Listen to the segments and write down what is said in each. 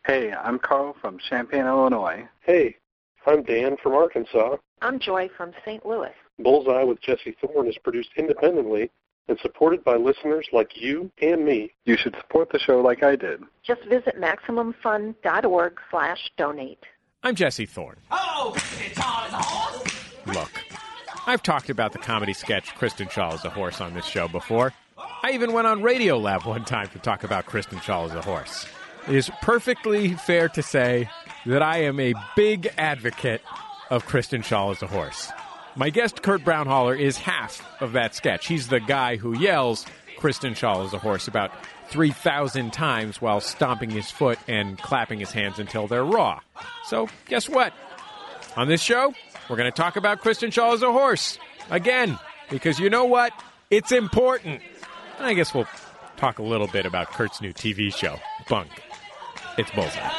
Hey, I'm Carl from Champaign, Illinois. Hey, I'm Dan from Arkansas. I'm Joy from St. Louis. Bullseye with Jesse Thorne is produced independently and supported by listeners like you and me. You should support the show like I did. Just visit MaximumFun.org/donate. I'm Jesse Thorne. Oh, it's all as a horse. Look, I've talked about the comedy sketch Kristen Schaal is a Horse on this show before. I even went on Radiolab one time to talk about Kristen Schaal as a Horse. It is perfectly fair to say that I am a big advocate of Kristen Schaal as a Horse. My guest, Kurt Brownholler, is half of that sketch. He's the guy who yells Kristen Schaal as a Horse about 3,000 times while stomping his foot and clapping his hands until they're raw. So, guess what? On this show, we're going to talk about Kristen Schaal as a Horse. Again, because you know what? It's important. And I guess we'll talk a little bit about Kurt's new TV show, Bunk. It's Bullseye.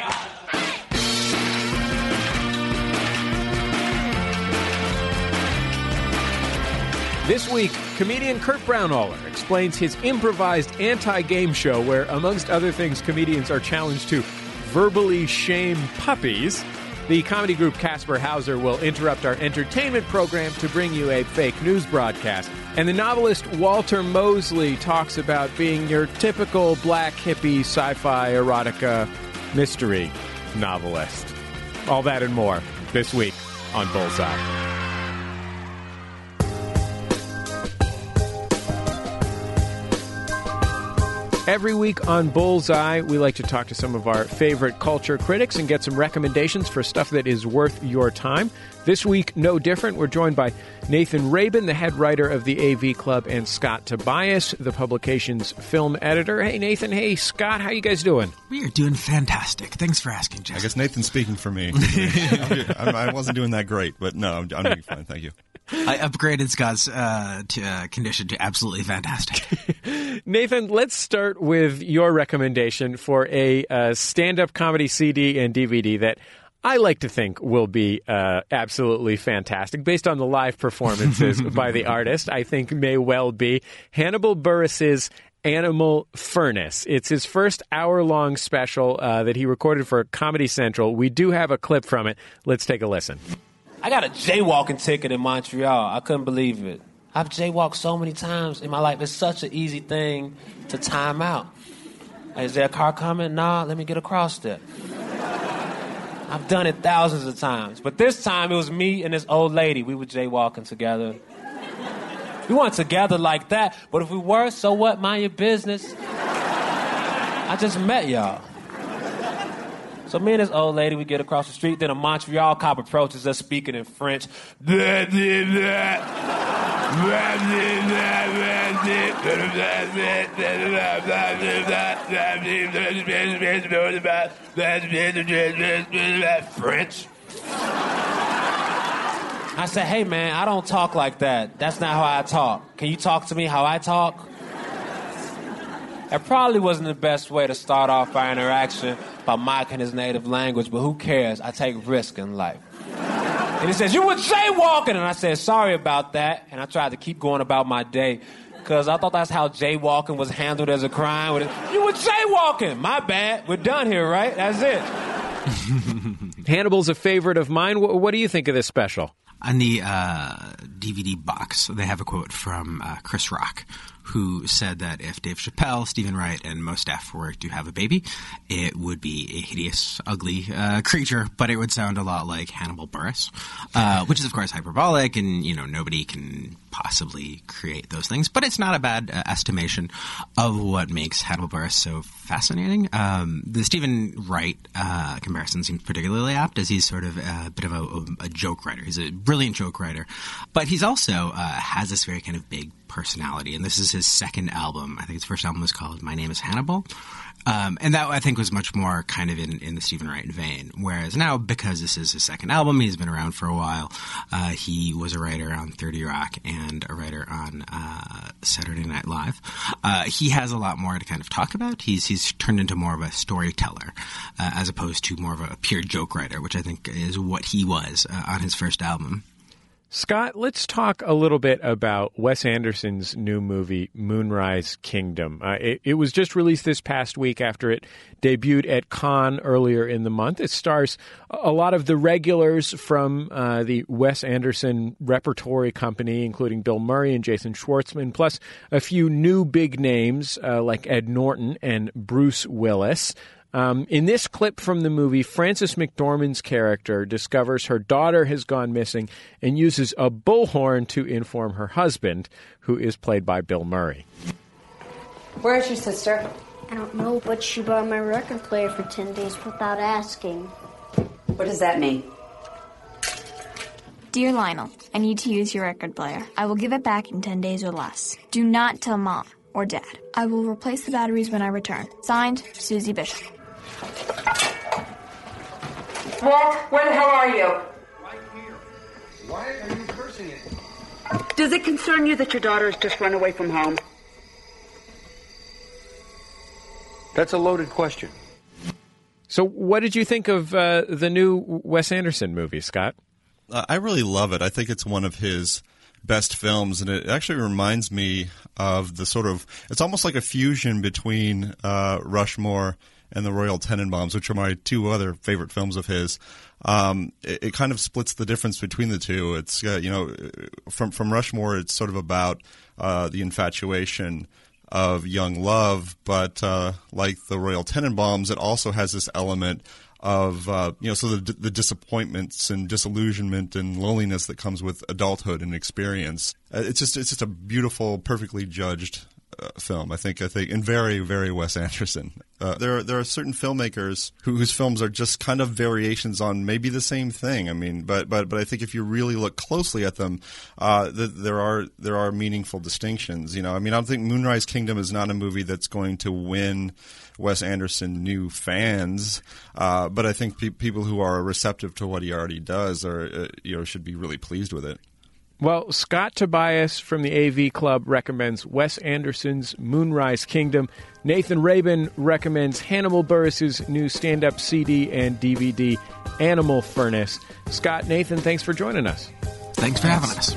This week, comedian Kurt Brownholler explains his improvised anti-game show where, amongst other things, comedians are challenged to verbally shame puppies. The comedy group Casper Hauser will interrupt our entertainment program to bring you a fake news broadcast. And the novelist Walter Mosley talks about being your typical black hippie sci-fi erotica mystery novelist. All that and more this week on Bullseye. Every week on Bullseye, we like to talk to some of our favorite culture critics and get some recommendations for stuff that is worth your time. This week, no different. We're joined by Nathan Rabin, the head writer of the AV Club, and Scott Tobias, the publication's film editor. Hey, Nathan. Hey, Scott. How you guys doing? We are doing fantastic. Thanks for asking, Jesse. I guess Nathan's speaking for me. I wasn't doing that great, but no, I'm doing fine. Thank you. I upgraded Scott's condition to absolutely fantastic. Nathan, let's start with your recommendation for a stand-up comedy CD and DVD that I like to think will be absolutely fantastic. Based on the live performances by the artist, I think may well be Hannibal Buress's Animal Furnace. It's his first hour-long special that he recorded for Comedy Central. We do have a clip from it. Let's take a listen. I got a jaywalking ticket in Montreal. I couldn't believe it. I've jaywalked so many times in my life. It's such an easy thing to time out. Is there a car coming? Nah, let me get across there. I've done it thousands of times. But this time it was me and this old lady. We were jaywalking together. We weren't together like that, but if we were, so what? Mind your business. I just met y'all. So me and this old lady, we get across the street, then a Montreal cop approaches us speaking in French. French. I said, hey man, I don't talk like that. That's not how I talk. Can you talk to me how I talk? It probably wasn't the best way to start off our interaction by mocking his native language, but who cares? I take risks in life. And he says, you were jaywalking! And I said, sorry about that. And I tried to keep going about my day, because I thought that's how jaywalking was handled as a crime. You were jaywalking! My bad. We're done here, right? That's it. Hannibal's a favorite of mine. What do you think of this special? On the DVD box, they have a quote from Chris Rock, who said that if Dave Chappelle, Stephen Wright, and Mos Def were to have a baby, it would be a hideous, ugly creature, but it would sound a lot like Hannibal Buress, which is, of course, hyperbolic, and, you know, nobody can possibly create those things. But it's not a bad estimation of what makes Hannibal Buress so fascinating. The Stephen Wright comparison seems particularly apt, as he's sort of a bit of a joke writer. He's a brilliant joke writer. But he's also has this very kind of big personality, and this is his second album. I think his first album was called My Name is Hannibal. And that, I think, was much more kind of in the Stephen Wright vein. Whereas now, because this is his second album, he's been around for a while. He was a writer on 30 Rock and a writer on Saturday Night Live. He has a lot more to kind of talk about. He's turned into more of a storyteller as opposed to more of a pure joke writer, which I think is what he was on his first album. Scott, let's talk a little bit about Wes Anderson's new movie, Moonrise Kingdom. It was just released this past week after it debuted at Cannes earlier in the month. It stars a lot of the regulars from the Wes Anderson repertory company, including Bill Murray and Jason Schwartzman, plus a few new big names like Ed Norton and Bruce Willis. In this clip from the movie, Frances McDormand's character discovers her daughter has gone missing and uses a bullhorn to inform her husband, who is played by Bill Murray. Where's your sister? I don't know, but she borrowed my record player for 10 days without asking. What does that mean? Dear Lionel, I need to use your record player. I will give it back in 10 days or less. Do not tell Mom or Dad. I will replace the batteries when I return. Signed, Susie Bishop. Walt, where the hell are you? Right here. Why are you cursing it? Does it concern you that your daughter has just run away from home? That's a loaded question. So what did you think of the new Wes Anderson movie, Scott? I really love it. I think it's one of his best films, and it actually reminds me of the sort of – it's almost like a fusion between Rushmore and the Royal Tenenbaums, which are my two other favorite films of his. It kind of splits the difference between the two. It's from Rushmore, it's sort of about the infatuation of young love, but like the Royal Tenenbaums, it also has this element of the disappointments and disillusionment and loneliness that comes with adulthood and experience. It's just a beautiful, perfectly judged film, I think, and very, very Wes Anderson. There are certain filmmakers whose films are just kind of variations on maybe the same thing. I mean, but I think if you really look closely at them, there are meaningful distinctions. I don't think Moonrise Kingdom is not a movie that's going to win Wes Anderson new fans, but I think people who are receptive to what he already does should be really pleased with it. Well, Scott Tobias from the AV Club recommends Wes Anderson's Moonrise Kingdom. Nathan Rabin recommends Hannibal Buress's new stand-up CD and DVD, Animal Furnace. Scott, Nathan, thanks for joining us. Thanks for having us.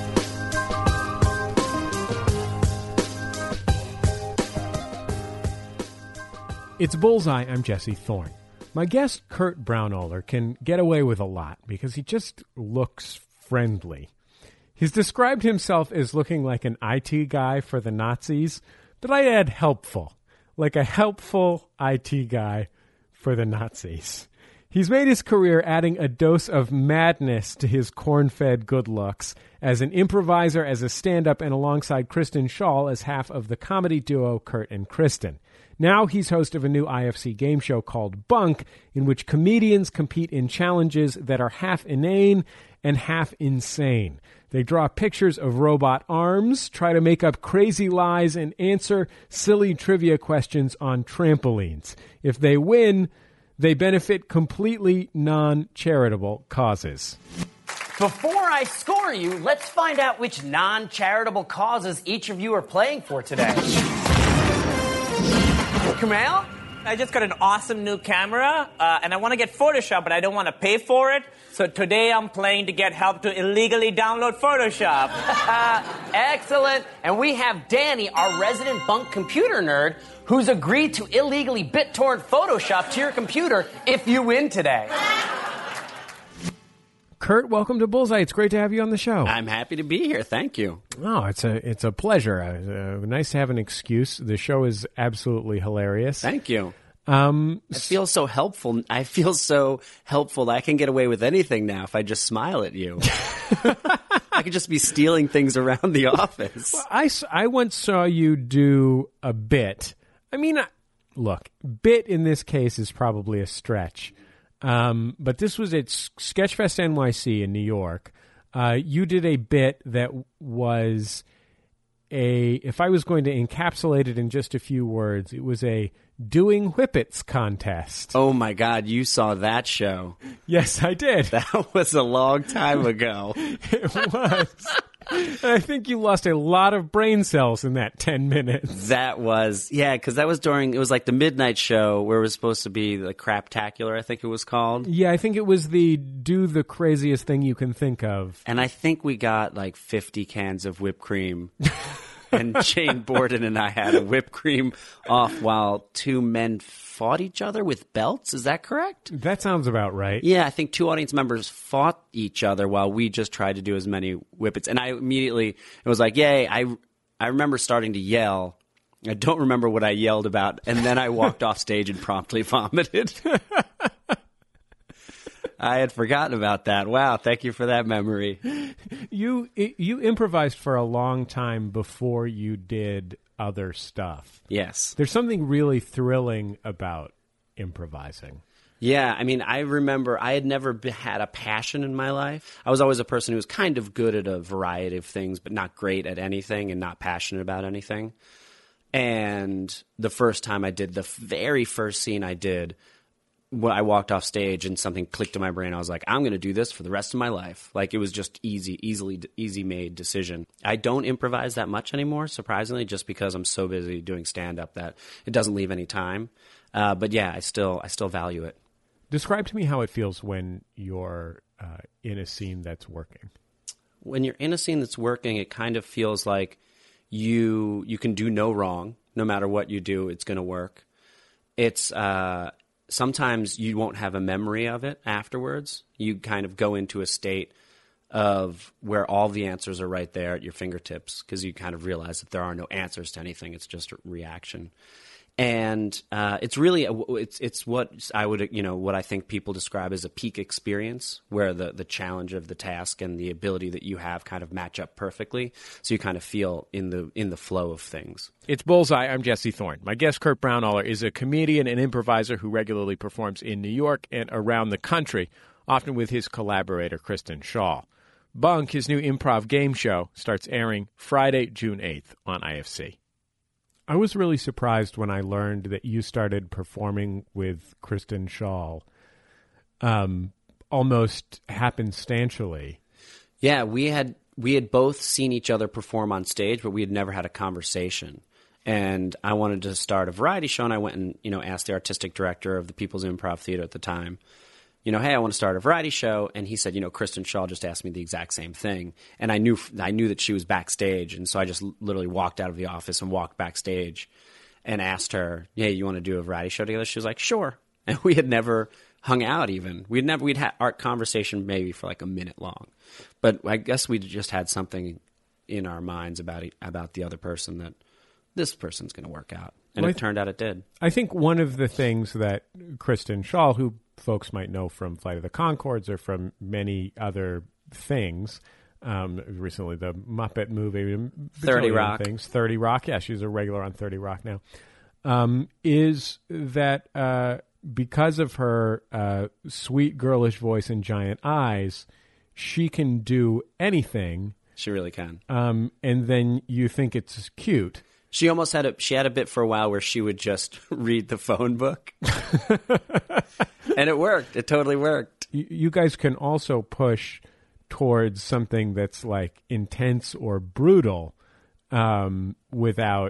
It's Bullseye. I'm Jesse Thorne. My guest, Kurt Braunohler, can get away with a lot because he just looks friendly. He's described himself as looking like an IT guy for the Nazis, but I add helpful, like a helpful IT guy for the Nazis. He's made his career adding a dose of madness to his corn-fed good looks as an improviser, as a stand-up, and alongside Kristen Schaal as half of the comedy duo Kurt and Kristen. Now he's host of a new IFC game show called Bunk, in which comedians compete in challenges that are half inane and half insane. They draw pictures of robot arms, try to make up crazy lies, and answer silly trivia questions on trampolines. If they win, they benefit completely non-charitable causes. Before I score you, let's find out which non-charitable causes each of you are playing for today. Kumail? I just got an awesome new camera, and I want to get Photoshop, but I don't want to pay for it. So today I'm playing to get help to illegally download Photoshop. Excellent. And we have Danny, our resident Bunk computer nerd, who's agreed to illegally BitTorrent Photoshop to your computer if you win today. Kurt, welcome to Bullseye. It's great to have you on the show. I'm happy to be here. Thank you. Oh, it's a pleasure. Nice to have an excuse. The show is absolutely hilarious. Thank you. I feel so helpful. I feel so helpful that I can get away with anything now if I just smile at you. I could just be stealing things around the office. Well, I once saw you do a bit. I mean, look, bit in this case is probably a stretch. But this was at Sketchfest NYC in New York. You did a bit that was if I was going to encapsulate it in just a few words, it was a doing whippets contest. Oh my God, you saw that show. Yes, I did. That was a long time ago. It was. I think you lost a lot of brain cells in that 10 minutes. That was, because that was during, it was like the midnight show where it was supposed to be the Craptacular, I think it was called. Yeah, I think it was the do the craziest thing you can think of. And I think we got like 50 cans of whipped cream. And Jane Borden and I had a whipped cream off while two men fought each other with belts. Is that correct? That sounds about right. Yeah, I think two audience members fought each other while we just tried to do as many whippets. And I immediately, it was like, yay. I remember starting to yell. I don't remember what I yelled about. And then I walked off stage and promptly vomited. I had forgotten about that. Wow, thank you for that memory. You improvised for a long time before you did other stuff. Yes. There's something really thrilling about improvising. Yeah, I mean, I remember I had never had a passion in my life. I was always a person who was kind of good at a variety of things, but not great at anything and not passionate about anything. And the first time I did, the very first scene I did, when I walked off stage and something clicked in my brain, I was like, I'm going to do this for the rest of my life. Like, it was just easy made decision. I don't improvise that much anymore, surprisingly, just because I'm so busy doing stand-up that it doesn't leave any time. But yeah, I still value it. Describe to me how it feels when you're in a scene that's working. When you're in a scene that's working, it kind of feels like you can do no wrong. No matter what you do, it's going to work. It's sometimes you won't have a memory of it afterwards. You kind of go into a state of where all the answers are right there at your fingertips because you kind of realize that there are no answers to anything. It's just a reaction. And it's really it's what I would what I think people describe as a peak experience, where the challenge of the task and the ability that you have kind of match up perfectly, so you kind of feel in the flow of things. It's Bullseye. I'm Jesse Thorne. My guest, Kurt Braunohler, is a comedian and improviser who regularly performs in New York and around the country, often with his collaborator Kristen Schaal. Bunk, his new improv game show, starts airing Friday, June 8th on IFC. I was really surprised when I learned that you started performing with Kristen Schaal almost happenstantially. Yeah, we had both seen each other perform on stage, but we had never had a conversation. And I wanted to start a variety show, and I went and asked the artistic director of the People's Improv Theater at the time, hey, I want to start a variety show. And he said, Kristen Schaal just asked me the exact same thing. And I knew that she was backstage. And so I just literally walked out of the office and walked backstage and asked her, hey, you want to do a variety show together? She was like, sure. And we had never hung out even. We'd had art conversation maybe for like a minute long. But I guess we just had something in our minds about the other person that this person's going to work out. And it turned out it did. I think one of the things that Kristen Schaal, who folks might know from Flight of the Conchords or from many other things, recently the Muppet movie, 30 Rock. 30 Rock, yeah, she's a regular on 30 Rock now, is that because of her sweet girlish voice and giant eyes, she can do anything. She really can. And then you think it's cute. She almost had a bit for a while where she would just read the phone book. And it worked. It totally worked. You guys can also push towards something that's like intense or brutal without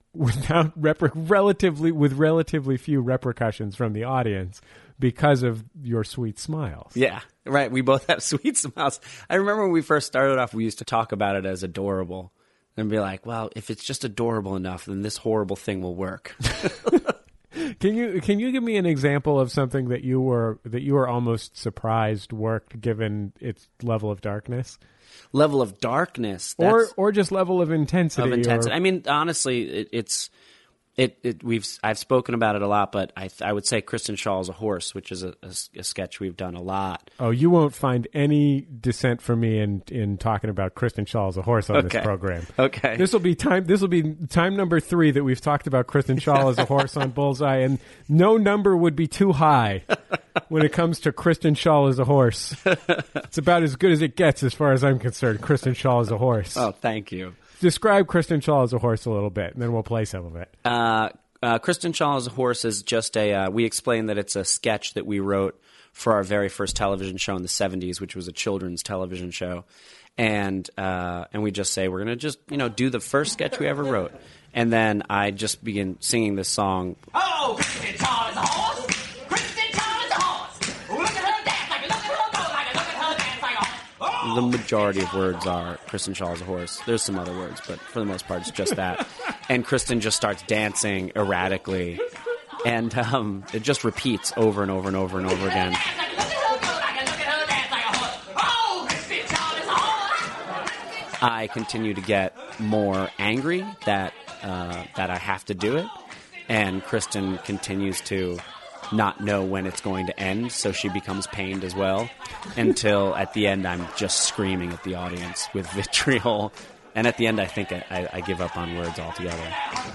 relatively few repercussions from the audience because of your sweet smiles. Yeah, right. We both have sweet smiles. I remember when we first started off, we used to talk about it as adorable. And be like, well, if it's just adorable enough, then this horrible thing will work. Can you give me an example of something that you were almost surprised worked given its level of darkness? Level of darkness, or just level of intensity. I mean, honestly, I've spoken about it a lot, but I would say Kristen Schaal is a horse, which is a sketch we've done a lot. Oh, you won't find any dissent from me in talking about Kristen Schaal as a horse on this program. Okay. This will be time number 3 that we've talked about Kristen Schaal as a horse on Bullseye, and no number would be too high when it comes to Kristen Schaal as a horse. It's about as good as it gets as far as I'm concerned. Kristen Schaal as a horse. Oh, thank you. Describe Kristen Schaal as a horse a little bit, and then we'll play some of it. Kristen Shaw as a Horse is just we explain that it's a sketch that we wrote for our very first television show in the 70s, which was a children's television show. And we just say, we're going to just, do the first sketch we ever wrote. And then I just begin singing this song. Oh, Kristen Shaw is a horse. Kristen Shaw is a horse. Look at her dance like a look at her go like a look at her dance like a horse. The majority of words are Kristen Shaw is a horse. There's some other words, but for the most part, it's just that. And Kristen just starts dancing erratically. And it just repeats over and over and over and over again. I continue to get more angry that I have to do it, and Kristen continues to not know when it's going to end, so she becomes pained as well, until at the end I'm just screaming at the audience with vitriol, and at the end I think I give up on words altogether.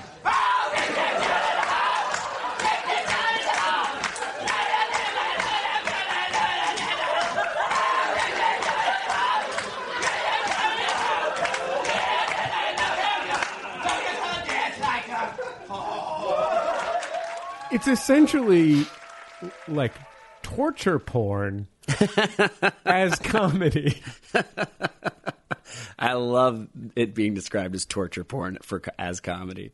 It's essentially like torture porn as comedy. I love it being described as torture porn as comedy.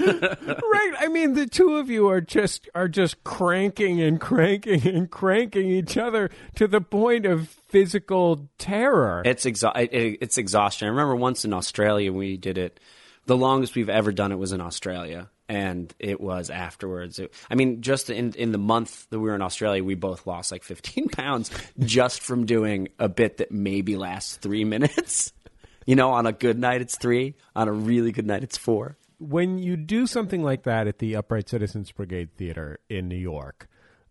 Right. I mean, the two of you are just cranking and cranking and cranking each other to the point of physical terror. It's exhaustion. I remember once in Australia we did it. The longest we've ever done it was in Australia. And it was afterwards. Just in the month that we were in Australia, we both lost like 15 pounds just from doing a bit that maybe lasts 3 minutes. On a good night, it's 3. On a really good night, it's 4. When you do something like that at the Upright Citizens Brigade Theater in New York,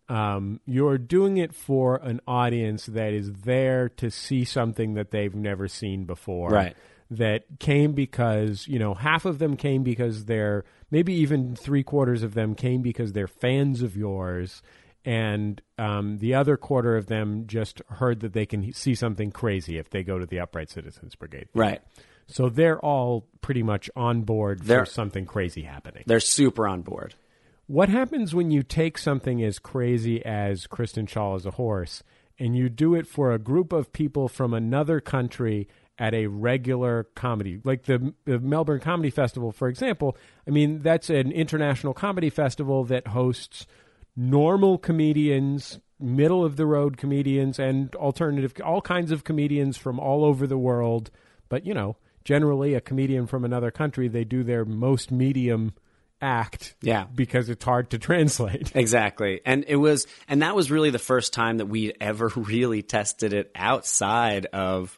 you're doing it for an audience that is there to see something that they've never seen before. Right. That came because, half of them came because they're, maybe even 3/4 of them came because they're fans of yours, and the other quarter of them just heard that they can see something crazy if they go to the Upright Citizens Brigade. Right. So they're all pretty much on board for something crazy happening. They're super on board. What happens when you take something as crazy as Kristen Shaw as a Horse and you do it for a group of people from another country at a regular comedy, like the Melbourne Comedy Festival, for example? I mean, that's an international comedy festival that hosts normal comedians, middle-of-the-road comedians, and alternative, all kinds of comedians from all over the world. But, generally a comedian from another country, they do their most medium act because it's hard to translate. Exactly. And that was really the first time that we ever really tested it outside of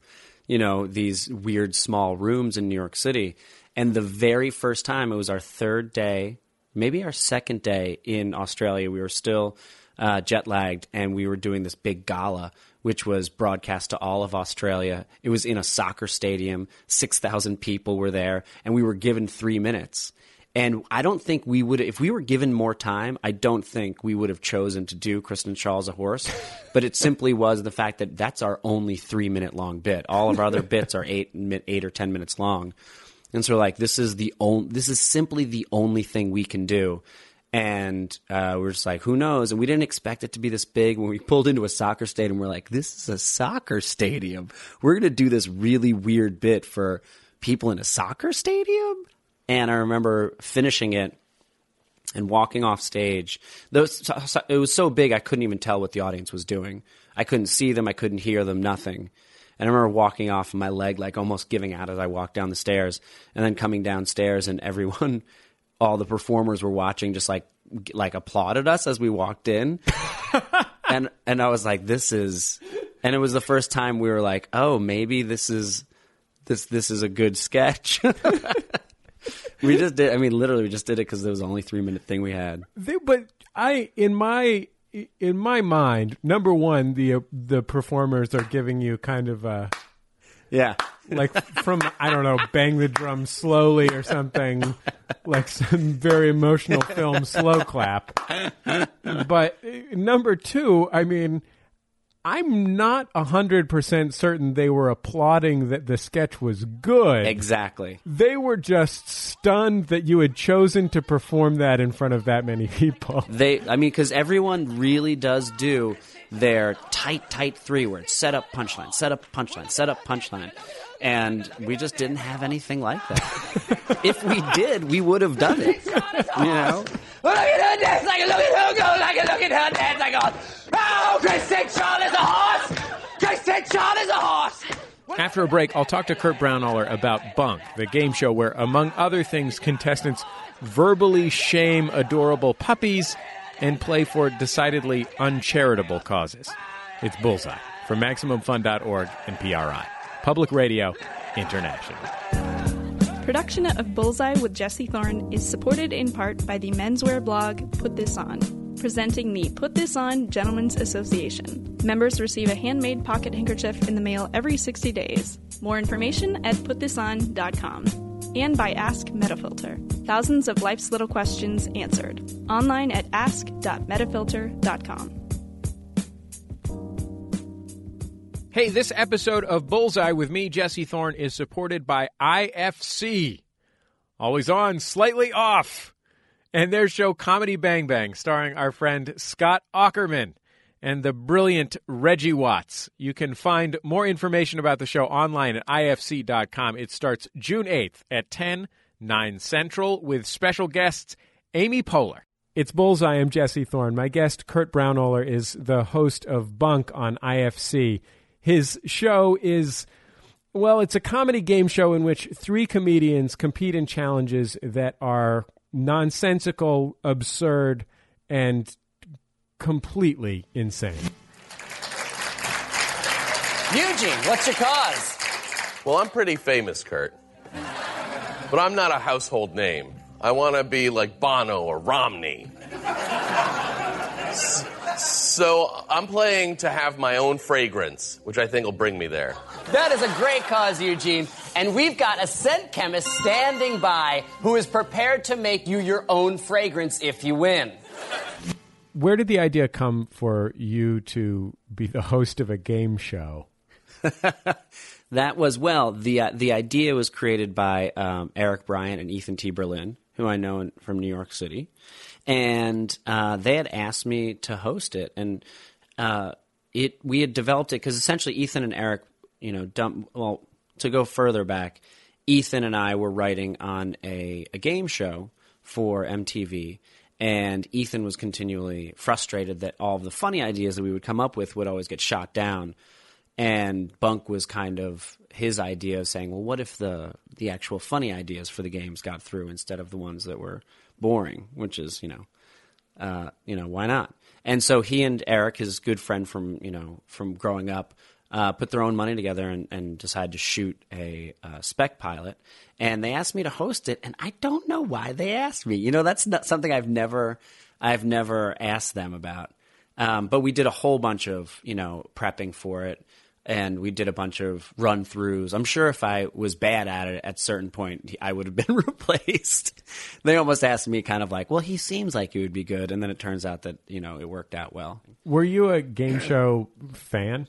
these weird small rooms in New York City. And the very first time, it was our third day, maybe our second day in Australia. We were still jet lagged, and we were doing this big gala, which was broadcast to all of Australia. It was in a soccer stadium. 6,000 people were there, and we were given 3 minutes. And I don't think we would, if we were given more time, I don't think we would have chosen to do Kristen Shaw as a Horse. But it simply was the fact that that's our only 3-minute long bit. All of our other bits are 8 or 10 minutes long. And so this is simply the only thing we can do. And we're just like, who knows? And we didn't expect it to be this big. When we pulled into a soccer stadium, we're like, this is a soccer stadium. We're going to do this really weird bit for people in a soccer stadium? And I remember finishing it and walking off stage. It was so big I couldn't even tell what the audience was doing. I couldn't see them. I couldn't hear them, nothing. And I remember walking off and my leg almost giving out as I walked down the stairs, and then coming downstairs, and everyone, all the performers were watching, just like applauded us as we walked in. and I was like, and it was the first time we were like, oh, maybe this is a good sketch. We just did. Literally, we just did it because it was the only 3-minute thing we had. But in my mind, number one, the performers are giving you kind of a like from Bang the Drum Slowly or something, like some very emotional film slow clap. But number two, I'm not 100% certain they were applauding that the sketch was good. Exactly. They were just stunned that you had chosen to perform that in front of that many people. Because everyone really does do their tight three where it's set up, punchline, set up, punchline, set up, punchline. And we just didn't have anything like that. If we did, we would have done it. You know? Look at her dance, look at her go, look at her dance, oh, Kristen Shaw is a horse! Kristen Shaw is a horse! After a break, I'll talk to Kurt Braunohler about Bunk, the game show where, among other things, contestants verbally shame adorable puppies and play for decidedly uncharitable causes. It's Bullseye from MaximumFun.org and PRI. Public Radio International. Production of Bullseye with Jesse Thorne is supported in part by the menswear blog Put This On, presenting the Put This On Gentlemen's Association. Members receive a handmade pocket handkerchief in the mail every 60 days. More information at putthison.com. And by Ask Metafilter. Thousands of life's little questions answered. Online at ask.metafilter.com. Hey, this episode of Bullseye with me, Jesse Thorne, is supported by IFC. Always on, slightly off. And their show Comedy Bang Bang, starring our friend Scott Aukerman and the brilliant Reggie Watts. You can find more information about the show online at ifc.com. It starts June 8th at 10, 9 Central, with special guests Amy Poehler. It's Bullseye. I'm Jesse Thorne. My guest, Kurt Braunohler, is the host of Bunk on IFC. His show is, well, it's a comedy game show in which three comedians compete in challenges that are nonsensical, absurd, and completely insane. Eugene, what's your cause? Well, I'm pretty famous, Kurt. But I'm not a household name. I want to be like Bono or Romney. So I'm playing to have my own fragrance, which I think will bring me there. That is a great cause, Eugene. And we've got a scent chemist standing by who is prepared to make you your own fragrance if you win. Where did the idea come for you to be the host of a game show? That was, the idea was created by Eric Bryant and Ethan T. Berlin, who I know from New York City. And they had asked me to host it, and we had developed it because essentially Ethan and Eric, to go further back, Ethan and I were writing on a game show for MTV, and Ethan was continually frustrated that all of the funny ideas that we would come up with would always get shot down. And Bunk was kind of his idea of saying, well, what if the actual funny ideas for the games got through instead of the ones that were boring, which is, why not? And so he and Eric, his good friend from growing up, put their own money together and decided to shoot a spec pilot. And they asked me to host it, and I don't know why they asked me. That's not something I've never asked them about. But we did a whole bunch of, prepping for it. And we did a bunch of run-throughs. I'm sure if I was bad at it at a certain point, I would have been replaced. They almost asked me kind of like, well, he seems like he would be good. And then it turns out that, it worked out well. Were you a game show fan?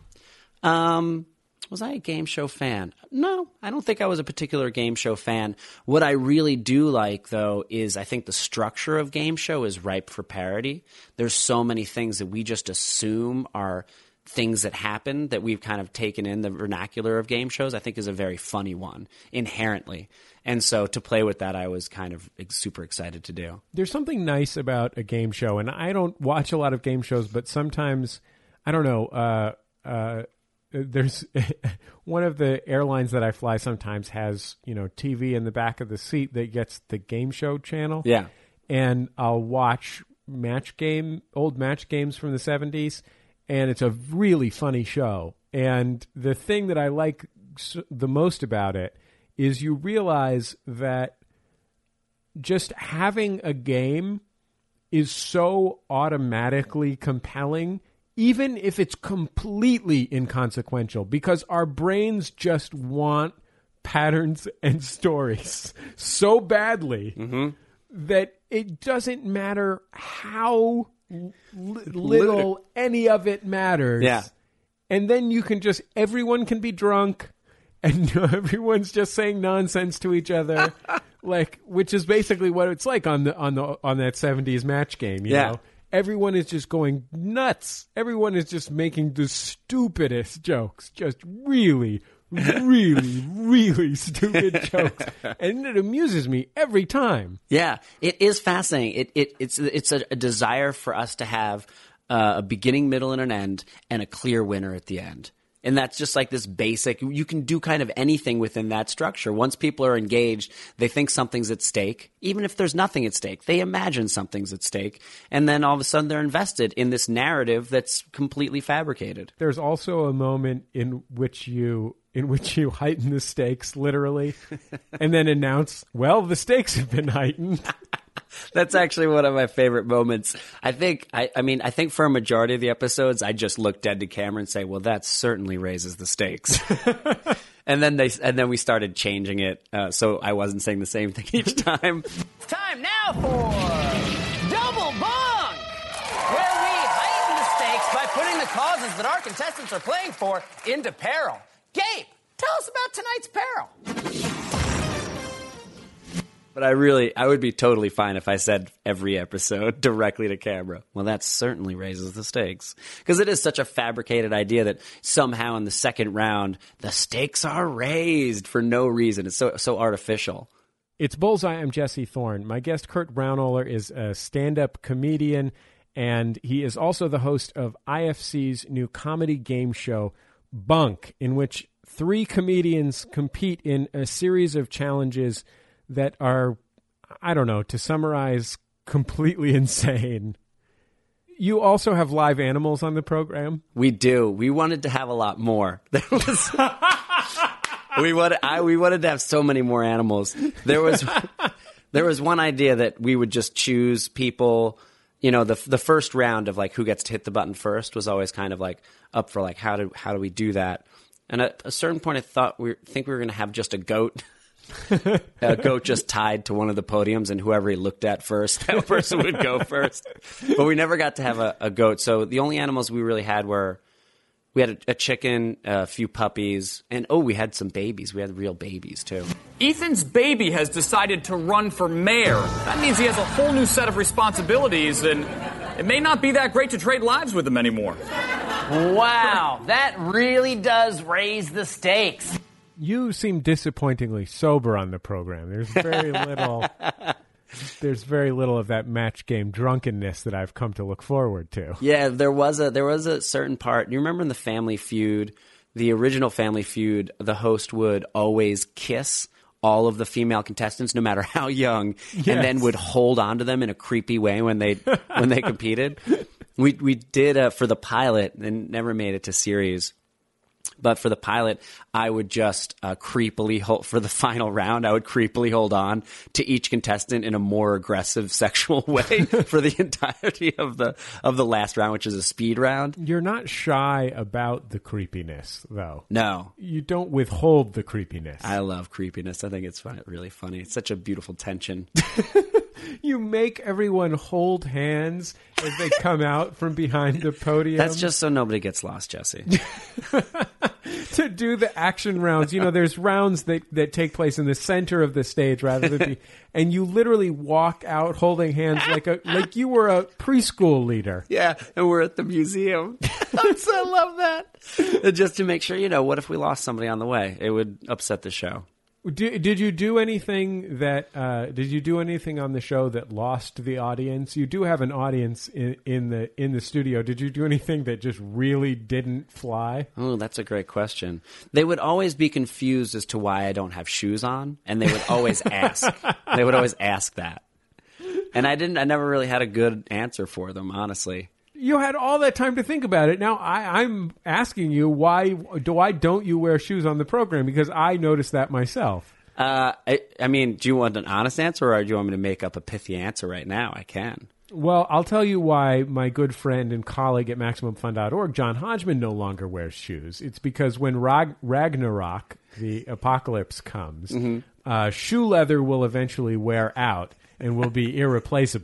Was I a game show fan? No, I don't think I was a particular game show fan. What I really do like, though, is I think the structure of game show is ripe for parody. There's so many things that we just assume are things that happen that we've kind of taken in the vernacular of game shows, I think is a very funny one inherently. And so to play with that, I was kind of super excited to do. There's something nice about a game show, and I don't watch a lot of game shows, but sometimes, I don't know, there's one of the airlines that I fly sometimes has, TV in the back of the seat that gets the game show channel. Yeah. And I'll watch old match games from the 70s. And it's a really funny show. And the thing that I like the most about it is you realize that just having a game is so automatically compelling, even if it's completely inconsequential, because our brains just want patterns and stories so badly that it doesn't matter how little any of it matters. Yeah. And then everyone can be drunk, and everyone's just saying nonsense to each other, which is basically what it's like on that 70s match game. You know, everyone is just going nuts. Everyone is just making the stupidest jokes, just really, really, really stupid jokes, and it amuses me every time. Yeah, it is fascinating. It's a desire for us to have a beginning, middle, and an end, and a clear winner at the end. And that's just like this basic, you can do kind of anything within that structure. Once people are engaged, they think something's at stake. Even if there's nothing at stake, they imagine something's at stake. And then all of a sudden they're invested in this narrative that's completely fabricated. There's also a moment in which you heighten the stakes, literally, and then announce, well, the stakes have been heightened. That's actually one of my favorite moments. I think for a majority of the episodes, I just look dead to camera and say, well, that certainly raises the stakes. and then we started changing it, so I wasn't saying the same thing each time. It's time now for Double Bunk, where we heighten the stakes by putting the causes that our contestants are playing for into peril. Gabe, tell us about tonight's peril. But I would be totally fine if I said every episode directly to camera. Well, that certainly raises the stakes. Because it is such a fabricated idea that somehow in the second round, the stakes are raised for no reason. It's so artificial. It's Bullseye. I'm Jesse Thorne. My guest, Kurt Braunohler, is a stand-up comedian, and he is also the host of IFC's new comedy game show, Bunk, in which 3 comedians compete in a series of challenges that are, I don't know, to summarize, completely insane. You also have live animals on the program? We do. We wanted to have a lot more. We wanted to have so many more animals. There was one idea that we would just choose people. You know, the first round of like who gets to hit the button first was always kind of like up for like how do we do that? And at a certain point, I think we were going to have just a goat. A goat just tied to one of the podiums, and whoever he looked at first, that person would go first. But we never got to have a goat. So the only animals we really had were, we had a chicken, a few puppies, and we had some babies. We had real babies, too. Ethan's baby has decided to run for mayor. That means he has a whole new set of responsibilities, and it may not be that great to trade lives with him anymore. Wow, that really does raise the stakes. You seem disappointingly sober on the program. There's very little of that match game drunkenness that I've come to look forward to. Yeah, there was a certain part. You remember in the Family Feud, the original Family Feud, the host would always kiss all of the female contestants, no matter how young, yes, and then would hold on to them in a creepy way when they competed. We did for the pilot, and never made it to series. But for the pilot, I would just creepily hold, for the final round, I would creepily hold on to each contestant in a more aggressive sexual way for the entirety of the last round, which is a speed round. You're not shy about the creepiness, though. No. You don't withhold the creepiness. I love creepiness. I think it's really funny. It's such a beautiful tension. You make everyone hold hands as they come out from behind the podium. That's just so nobody gets lost, Jesse. To do the action rounds, you know, there's rounds that take place in the center of the stage rather than and you literally walk out holding hands like you were a preschool leader. Yeah, and we're at the museum. I love that. Just to make sure, you know, what if we lost somebody on the way? It would upset the show. Did you do anything on the show that lost the audience? You do have an audience in the studio. Did you do anything that just really didn't fly? Oh, that's a great question. They would always be confused as to why I don't have shoes on, and they would always ask. They would always ask that. And I never really had a good answer for them, honestly. You had all that time to think about it. Now I'm asking you, why don't you wear shoes on the program? Because I noticed that myself. I mean, do you want an honest answer, or do you want me to make up a pithy answer right now? I can. Well, I'll tell you why my good friend and colleague at MaximumFun.org, John Hodgman, no longer wears shoes. It's because when Ragnarok, the apocalypse, comes, shoe leather will eventually wear out and will be irreplaceable.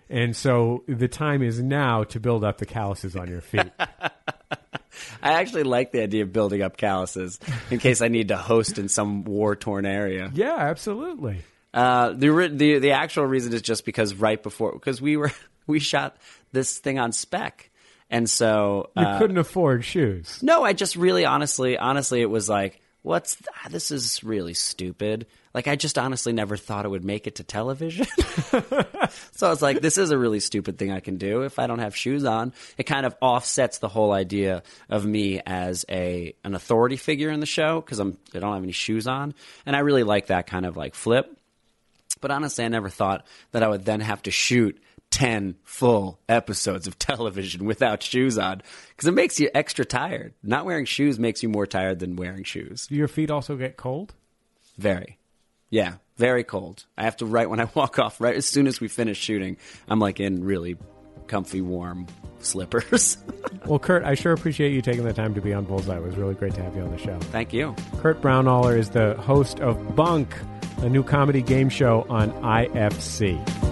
And so the time is now to build up the calluses on your feet. I actually like the idea of building up calluses in case I need to host in some war-torn area. Yeah, absolutely. The actual reason is just because because we shot this thing on spec, and so you couldn't afford shoes. No, I just really honestly, it was like, this is really stupid. Like, I just honestly never thought it would make it to television. So I was like, this is a really stupid thing I can do if I don't have shoes on. It kind of offsets the whole idea of me as an authority figure in the show because I don't have any shoes on. And I really like that kind of like flip. But honestly, I never thought that I would then have to shoot 10 full episodes of television without shoes on because it makes you extra tired. Not wearing shoes makes you more tired than wearing shoes. Do your feet also get cold? Very. Yeah, very cold. I have to, right when I walk off, right as soon as we finish shooting, I'm like in really comfy, warm slippers. Well, Kurt, I sure appreciate you taking the time to be on Bullseye. It was really great to have you on the show. Thank you. Kurt Braunohler is the host of Bunk, a new comedy game show on IFC.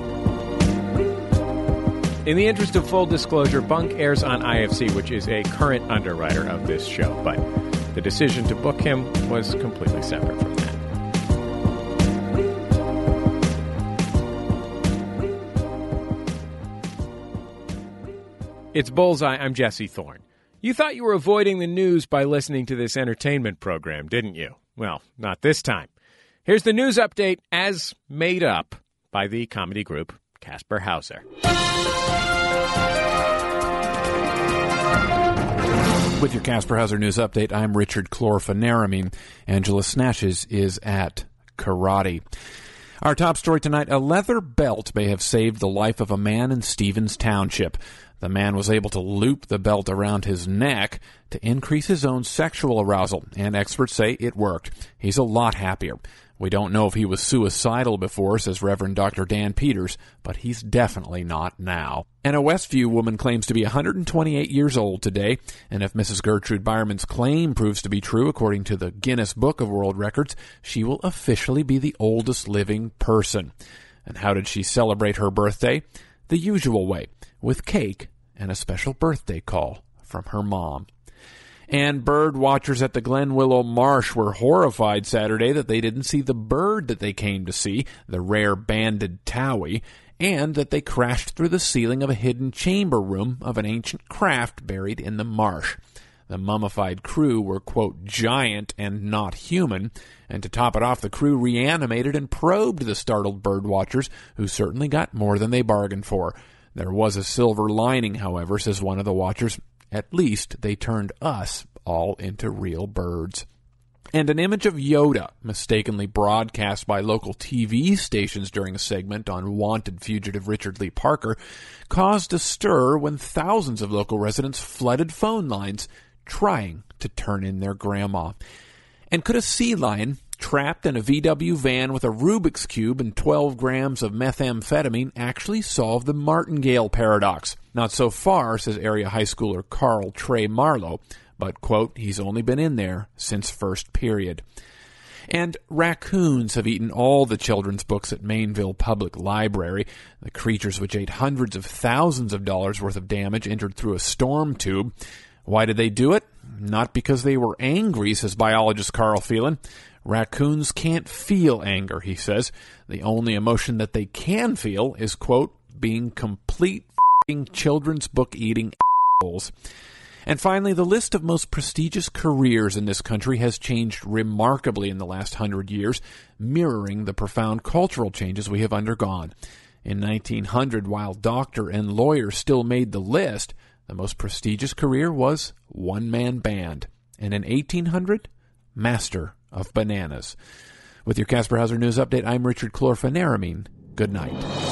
In the interest of full disclosure, Bunk airs on IFC, which is a current underwriter of this show, but the decision to book him was completely separate from that. It's Bullseye. I'm Jesse Thorne. You thought you were avoiding the news by listening to this entertainment program, didn't you? Well, not this time. Here's the news update as made up by the comedy group Casper Hauser. With your Casper Hauser news update, I'm Richard Chlorphenaramine. Angela Snatches is at karate. Our top story tonight, a leather belt may have saved the life of a man in Stevens Township. The man was able to loop the belt around his neck to increase his own sexual arousal, and experts say it worked. He's a lot happier. We don't know if he was suicidal before, says Reverend Dr. Dan Peters, but he's definitely not now. And a Westview woman claims to be 128 years old today, and if Mrs. Gertrude Byerman's claim proves to be true, according to the Guinness Book of World Records, she will officially be the oldest living person. And how did she celebrate her birthday? The usual way, with cake and a special birthday call from her mom. And bird watchers at the Glen Willow Marsh were horrified Saturday that they didn't see the bird that they came to see, the rare banded towhee, and that they crashed through the ceiling of a hidden chamber room of an ancient craft buried in the marsh. The mummified crew were, quote, giant and not human, and to top it off, the crew reanimated and probed the startled bird watchers, who certainly got more than they bargained for. There was a silver lining, however, says one of the watchers. At least they turned us all into real birds. And an image of Yoda, mistakenly broadcast by local TV stations during a segment on wanted fugitive Richard Lee Parker, caused a stir when thousands of local residents flooded phone lines trying to turn in their grandma. And could a sea lion trapped in a VW van with a Rubik's Cube and 12 grams of methamphetamine actually solve the martingale paradox? Not so far, says area high schooler Carl Trey Marlowe, but, quote, he's only been in there since first period. And raccoons have eaten all the children's books at Mainville Public Library. The creatures, which ate hundreds of thousands of dollars worth of damage, entered through a storm tube. Why did they do it? Not because they were angry, says biologist Carl Phelan. Raccoons can't feel anger, he says. The only emotion that they can feel is, quote, being complete f***ing children's book eating assholes. And finally, the list of most prestigious careers in this country has changed remarkably in the last 100 years, mirroring the profound cultural changes we have undergone. In 1900, while doctor and lawyer still made the list, the most prestigious career was one-man band. And in 1800, master of bananas. With your Casper Hauser News Update, I'm Richard Chlorphenaramine. Good night.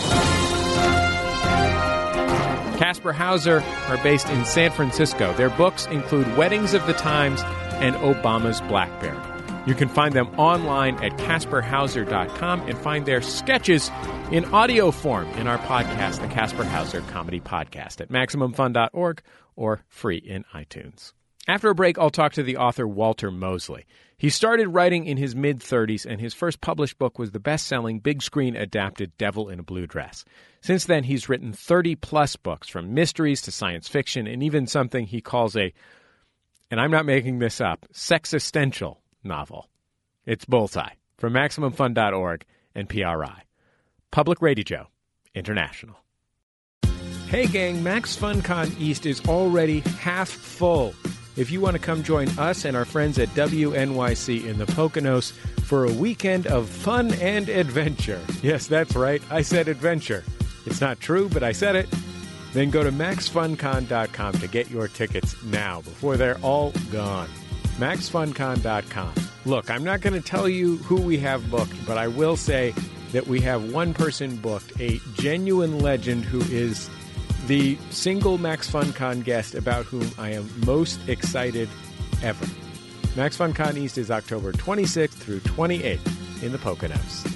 Casper Hauser are based in San Francisco. Their books include Weddings of the Times and Obama's BlackBerry. You can find them online at CasperHauser.com and find their sketches in audio form in our podcast, the Casper Hauser Comedy Podcast, at MaximumFun.org or free in iTunes. After a break, I'll talk to the author Walter Mosley. He started writing in his mid-30s, and his first published book was the best-selling, big-screen adapted Devil in a Blue Dress. Since then, he's written 30-plus books, from mysteries to science fiction, and even something he calls a, and I'm not making this up, sexistential novel. It's Bullseye, from MaximumFun.org and PRI. Public Radio International. Hey gang, Max FunCon East is already half full. If you want to come join us and our friends at WNYC in the Poconos for a weekend of fun and adventure. Yes, that's right, I said adventure. It's not true, but I said it. Then go to MaxFunCon.com to get your tickets now before they're all gone. MaxFunCon.com. Look, I'm not going to tell you who we have booked, but I will say that we have one person booked, a genuine legend who is the single Max FunCon guest about whom I am most excited ever. Max FunCon East is October 26th through 28th in the Poconos.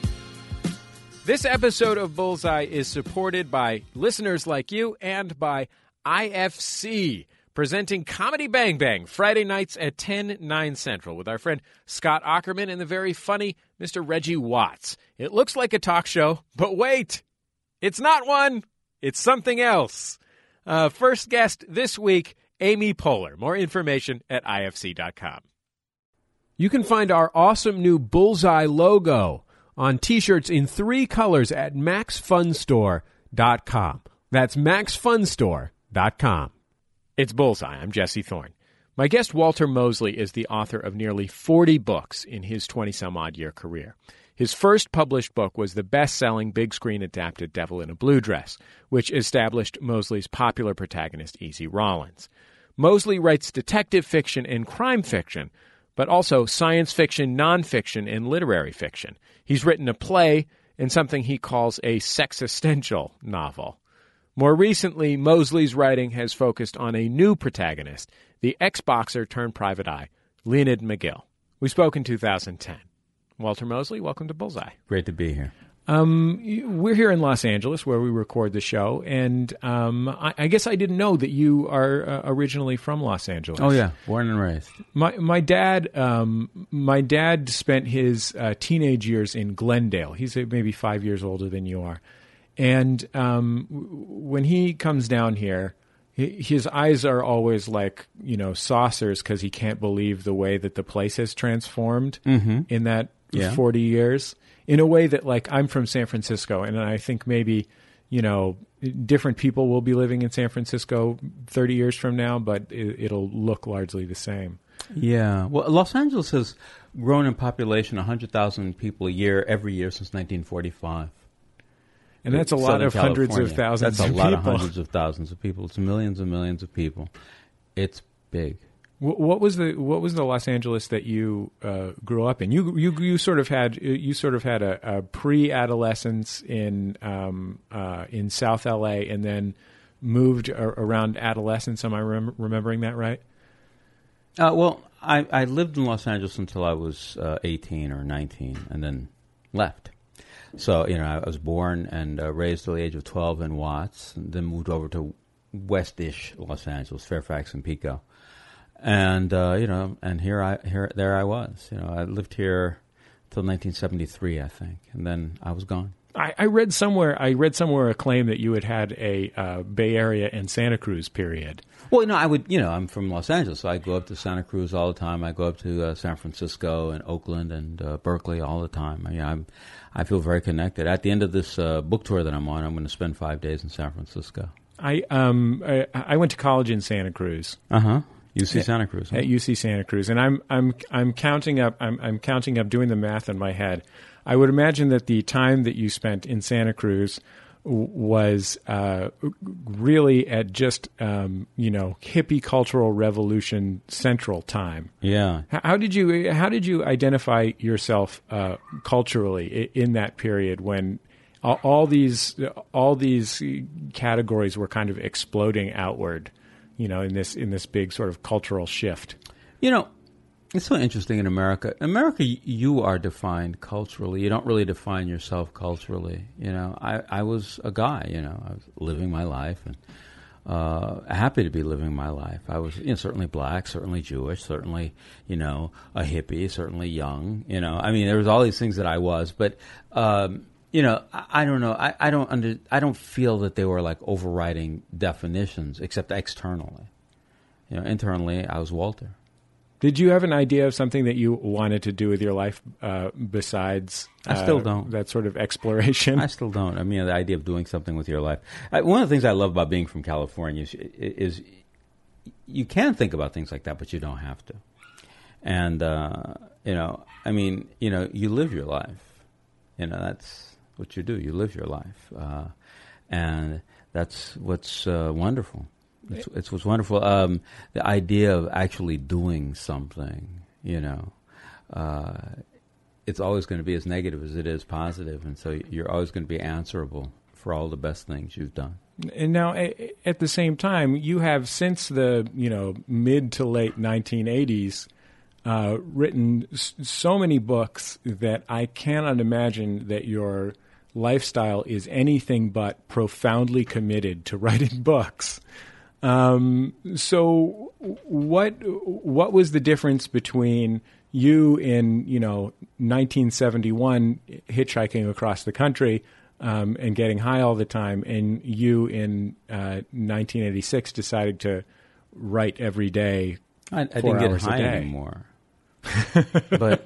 This episode of Bullseye is supported by listeners like you and by IFC, presenting Comedy Bang Bang Friday nights at 10, 9 Central with our friend Scott Aukerman and the very funny Mr. Reggie Watts. It looks like a talk show, but wait, it's not one. It's something else. First guest this week, Amy Poehler. More information at IFC.com. You can find our awesome new Bullseye logo on T-shirts in 3 colors at MaxFunStore.com. That's MaxFunStore.com. It's Bullseye. I'm Jesse Thorne. My guest, Walter Mosley, is the author of nearly 40 books in his 20-some-odd-year career. His first published book was the best-selling big-screen adapted Devil in a Blue Dress, which established Mosley's popular protagonist, Easy Rawlins. Mosley writes detective fiction and crime fiction, but also science fiction, nonfiction, and literary fiction. He's written a play and something he calls a sexistential novel. More recently, Mosley's writing has focused on a new protagonist, the ex-boxer turned private eye, Leonid McGill. We spoke in 2010. Walter Mosley, welcome to Bullseye. Great to be here. We're here in Los Angeles where we record the show, and I guess I didn't know that you are originally from Los Angeles. Oh yeah, born and raised. My dad spent his teenage years in Glendale. He's maybe 5 years older than you are, and when he comes down here, his eyes are always like saucers because he can't believe the way that the place has transformed in that 40 years. In a way that, like, I'm from San Francisco, and I think maybe, different people will be living in San Francisco 30 years from now, but it'll look largely the same. Yeah. Well, Los Angeles has grown in population 100,000 people a year every year since 1945. And that's a lot of hundreds of thousands of people. That's a lot of hundreds of thousands of people. It's millions and millions of people. It's big. What was the Los Angeles that you grew up in? You sort of had a pre-adolescence in South LA and then moved around adolescence. Am I remembering that right? Well, I lived in Los Angeles until I was 18 or 19, and then left. So I was born and raised till the age of 12 in Watts, and then moved over to West-ish Los Angeles, Fairfax and Pico. And and there I was. I lived here till 1973, I think, and then I was gone. I read somewhere a claim that you had a Bay Area and Santa Cruz period. Well, I'm from Los Angeles, so I go up to Santa Cruz all the time. I go up to San Francisco and Oakland and Berkeley all the time. I feel very connected. At the end of this book tour that I'm on, I'm going to spend 5 days in San Francisco. I went to college in Santa Cruz. UC Santa Cruz. At UC Santa Cruz, and I'm counting up. I'm counting up, doing the math in my head. I would imagine that the time that you spent in Santa Cruz was really at just hippie cultural revolution central time. Yeah. How did you identify yourself culturally in that period when all these categories were kind of exploding outward? In this big sort of cultural shift. It's so interesting in America. In America, you are defined culturally. You don't really define yourself culturally. I was a guy. I was living my life, and happy to be living my life. I was certainly black, certainly Jewish, certainly a hippie, certainly young. I mean, there was all these things that I was, but I don't know. I don't feel that they were like overriding definitions, except externally. Internally, I was Walter. Did you have an idea of something that you wanted to do with your life besides I still don't. That sort of exploration? I still don't. I mean, the idea of doing something with your life. One of the things I love about being from California is you can think about things like that, but you don't have to. And, I mean, you live your life. That's what you do. You live your life. And that's what's wonderful. It's what's wonderful. The idea of actually doing something, it's always going to be as negative as it is positive, and so you're always going to be answerable for all the best things you've done. And now, at the same time, you have since the mid to late 1980s written so many books that I cannot imagine that your lifestyle is anything but profoundly committed to writing books. So what was the difference between you in 1971 hitchhiking across the country and getting high all the time, and you in 1986 decided to write every day? I didn't get high anymore, but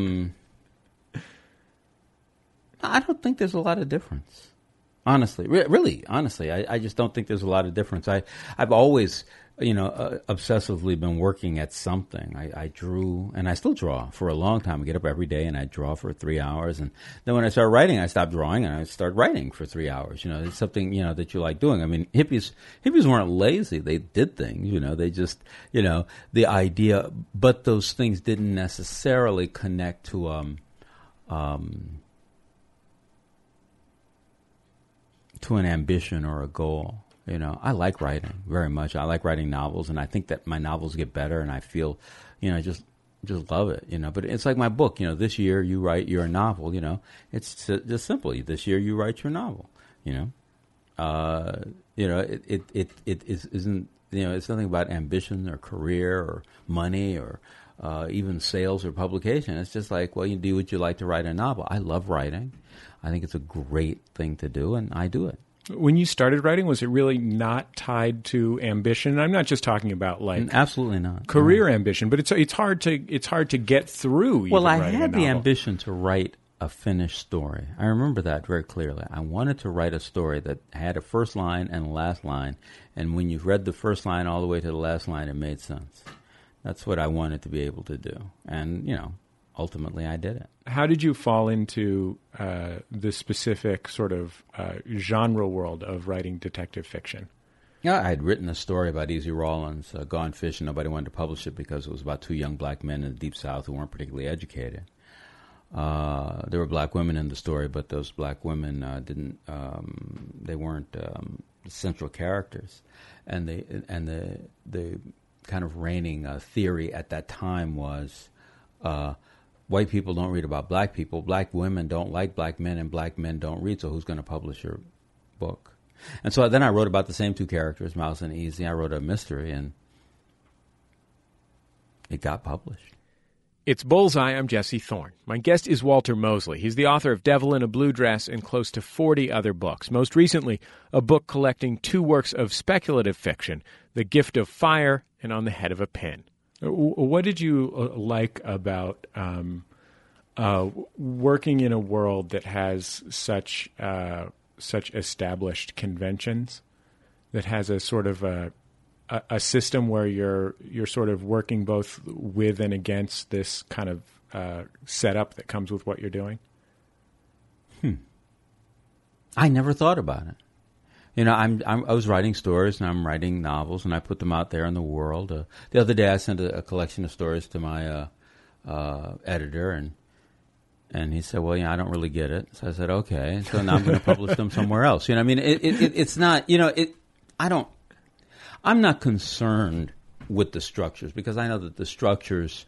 I don't think there's a lot of difference. Honestly, really, honestly, I just don't think there's a lot of difference. I've always, obsessively been working at something. I drew, and I still draw for a long time. I get up every day and I draw for 3 hours. And then when I start writing, I stop drawing and I start writing for 3 hours. It's something, that you like doing. I mean, hippies weren't lazy. They did things, they just, the idea, but those things didn't necessarily connect to, to an ambition or a goal. I like writing very much. I like writing novels, and I think that my novels get better, and I feel, just love it, But it's like my book, this year you write your novel, It's just simple. This year you write your novel, It isn't, it's nothing about ambition or career or money or even sales or publication. It's just like, well, you do what you like to write a novel. I love writing. I think it's a great thing to do, and I do it. When you started writing, was it really not tied to ambition? I'm not just talking about absolutely not career ambition, but it's hard to get through. Well, I had the ambition to write a finished story. I remember that very clearly. I wanted to write a story that had a first line and a last line, and when you read the first line all the way to the last line, it made sense. That's what I wanted to be able to do, and ultimately I did it. How did you fall into the specific sort of genre world of writing detective fiction? Yeah, I had written a story about Easy Rawlins, Gone Fishing. Nobody wanted to publish it because it was about 2 young black men in the Deep South who weren't particularly educated. There were black women in the story, but those black women they weren't central characters. And the kind of reigning theory at that time was white people don't read about black people, black women don't like black men, and black men don't read, so who's going to publish your book? And so then I wrote about the same 2 characters, Mouse and Easy. I wrote a mystery, and it got published. It's Bullseye. I'm Jesse Thorne. My guest is Walter Mosley. He's the author of Devil in a Blue Dress and close to 40 other books. Most recently, a book collecting 2 works of speculative fiction, The Gift of Fire and On the Head of a Pin. What did you like about working in a world that has such established conventions, that has a sort of a system where you're sort of working both with and against this kind of setup that comes with what you're doing? I never thought about it. I was writing stories and I'm writing novels and I put them out there in the world. The other day I sent a collection of stories to my editor and he said, well, I don't really get it. So I said, okay. So now I'm going to publish them somewhere else. It's not, I'm not concerned with the structures because I know that the structures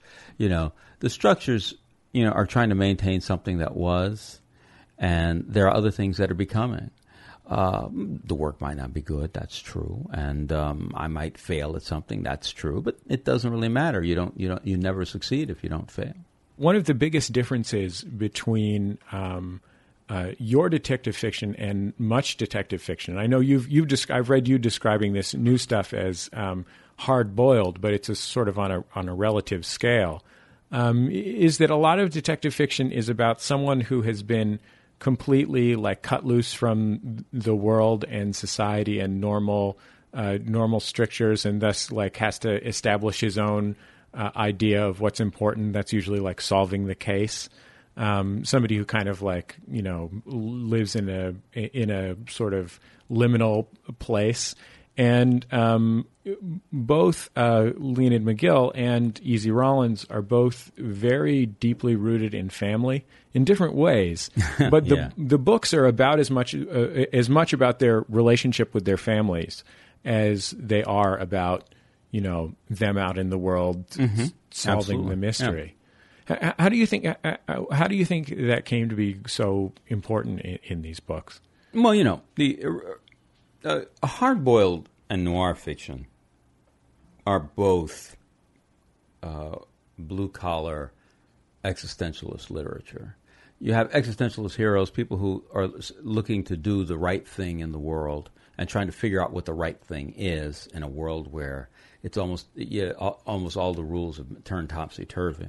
are trying to maintain something that was, and there are other things that are becoming. The work might not be good. That's true, and I might fail at something. That's true, but it doesn't really matter. You never succeed if you don't fail. One of the biggest differences between your detective fiction and much detective fiction, I know I've read you describing this new stuff as hard boiled, but it's a sort of on a relative scale. Is that a lot of detective fiction is about someone who has been completely like cut loose from the world and society and normal strictures, and thus like has to establish his own idea of what's important. That's usually like solving the case. Somebody who kind of like, lives in a sort of liminal place. And both Leonid McGill and Easy Rawlins are both very deeply rooted in family in different ways. But the books are about as much about their relationship with their families as they are about, them out in the world solving Absolutely. the mystery. Yeah. How do you think that came to be so important in these books? Well, hard-boiled and noir fiction are both blue-collar existentialist literature. You have existentialist heroes, people who are looking to do the right thing in the world and trying to figure out what the right thing is in a world where it's almost all the rules have turned topsy-turvy.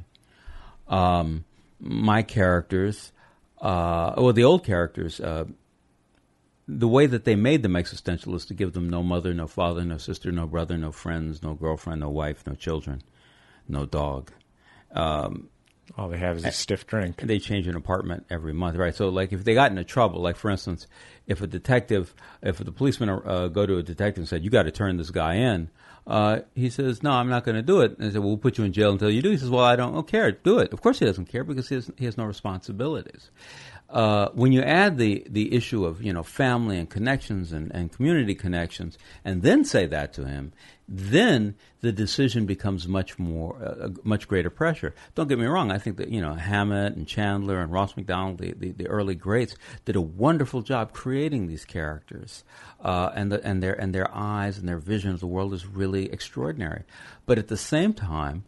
My characters, the old characters, the way that they made them existential is to give them no mother, no father, no sister, no brother, no friends, no girlfriend, no wife, no children, no dog. All they have is a stiff drink. They change an apartment every month, right? So, like, if they got into trouble, like, for instance, if the policeman go to a detective and said, you got to turn this guy in, he says, no, I'm not going to do it. And they said, well, we'll put you in jail until you do. He says, well, I don't care. Do it. Of course he doesn't care because he has no responsibilities. When you add the issue of family and connections and community connections, and then say that to him, then the decision becomes much greater pressure. Don't get me wrong. I think that Hammett and Chandler and Ross MacDonald, the early greats, did a wonderful job creating these characters, and their eyes and their vision of the world is really extraordinary. But at the same time,